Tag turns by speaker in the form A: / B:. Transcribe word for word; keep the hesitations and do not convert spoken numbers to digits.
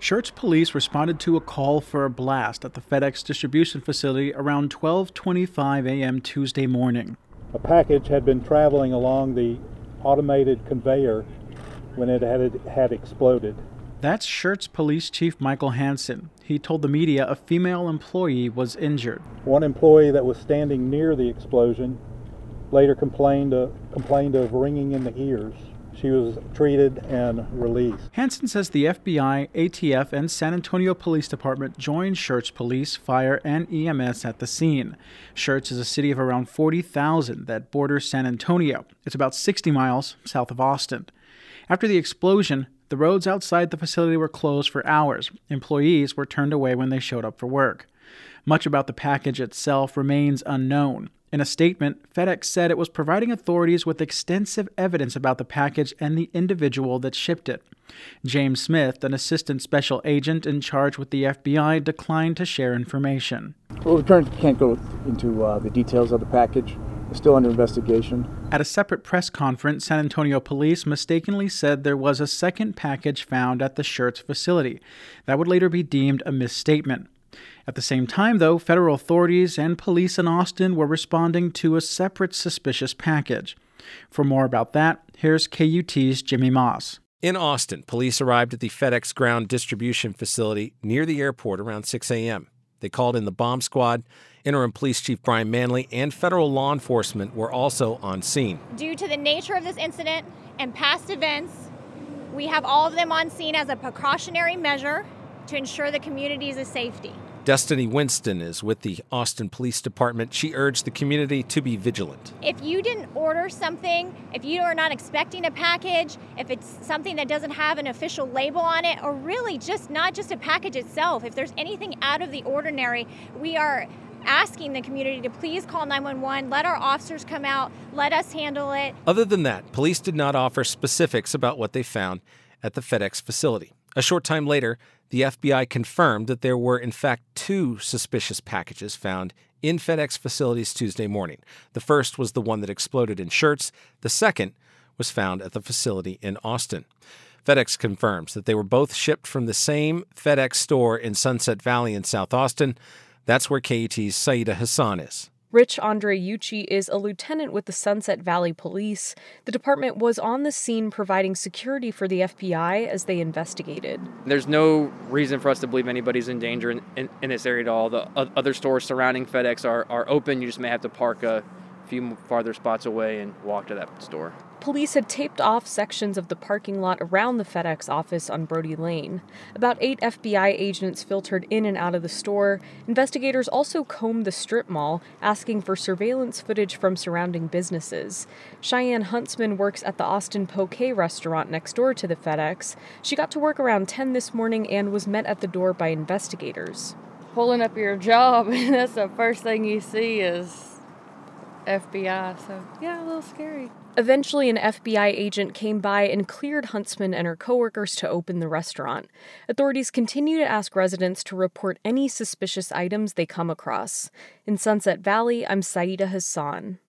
A: Schertz police responded to a call for a blast at the FedEx distribution facility around twelve twenty-five a.m. Tuesday morning.
B: A package had been traveling along the automated conveyor when it had, had exploded.
A: That's Schertz Police Chief Michael Hansen. He told the media a female employee was injured.
B: One employee that was standing near the explosion later complained, uh, complained of ringing in the ears. She was treated and released.
A: Hansen says the F B I, A T F, and San Antonio Police Department joined Schertz Police, Fire, and E M S at the scene. Schertz is a city of around forty thousand that borders San Antonio. It's about sixty miles south of Austin. After the explosion, the roads outside the facility were closed for hours. Employees were turned away when they showed up for work. Much about the package itself remains unknown. In a statement, FedEx said it was providing authorities with extensive evidence about the package and the individual that shipped it. James Smith, an assistant special agent in charge with the F B I, declined to share information.
C: Well, we currently can't go into uh, the details of the package. It's still under investigation.
A: At a separate press conference, San Antonio police mistakenly said there was a second package found at the Schertz facility. That would later be deemed a misstatement. At the same time, though, federal authorities and police in Austin were responding to a separate suspicious package. For more about that, here's K U T's Jimmy Moss.
D: In Austin, police arrived at the FedEx ground distribution facility near the airport around six a.m. They called in the bomb squad. Interim Police Chief Brian Manley and federal law enforcement were also on scene.
E: Due to the nature of this incident and past events, we have all of them on scene as a precautionary measure to ensure the community's safety.
D: Destiny Winston is with the Austin Police Department. She urged the community to be vigilant.
E: If you didn't order something, if you are not expecting a package, if it's something that doesn't have an official label on it, or really just not just a package itself, if there's anything out of the ordinary, we are asking the community to please call nine one one, let our officers come out, let us handle it.
D: Other than that, police did not offer specifics about what they found at the FedEx facility. A short time later, the F B I confirmed that there were, in fact, two suspicious packages found in FedEx facilities Tuesday morning. The first was the one that exploded in Schertz. The second was found at the facility in Austin. FedEx confirms that they were both shipped from the same FedEx store in Sunset Valley in South Austin. That's where K U T's Saida Hassan is.
F: Rich Andreucci is a lieutenant with the Sunset Valley Police. The department was on the scene providing security for the F B I as they investigated.
G: There's no reason for us to believe anybody's in danger in, in, in this area at all. The other stores surrounding FedEx are, are open. You just may have to park a few farther spots away and walk to that store.
F: Police had taped off sections of the parking lot around the FedEx office on Brody Lane. About eight F B I agents filtered in and out of the store. Investigators also combed the strip mall, asking for surveillance footage from surrounding businesses. Cheyenne Huntsman works at the Austin Poke restaurant next door to the FedEx. She got to work around ten this morning and was met at the door by investigators.
H: Pulling up your job, and that's the first thing you see is F B I, so yeah, a little scary.
F: Eventually, an F B I agent came by and cleared Huntsman and her coworkers to open the restaurant. Authorities continue to ask residents to report any suspicious items they come across. In Sunset Valley, I'm Saida Hassan.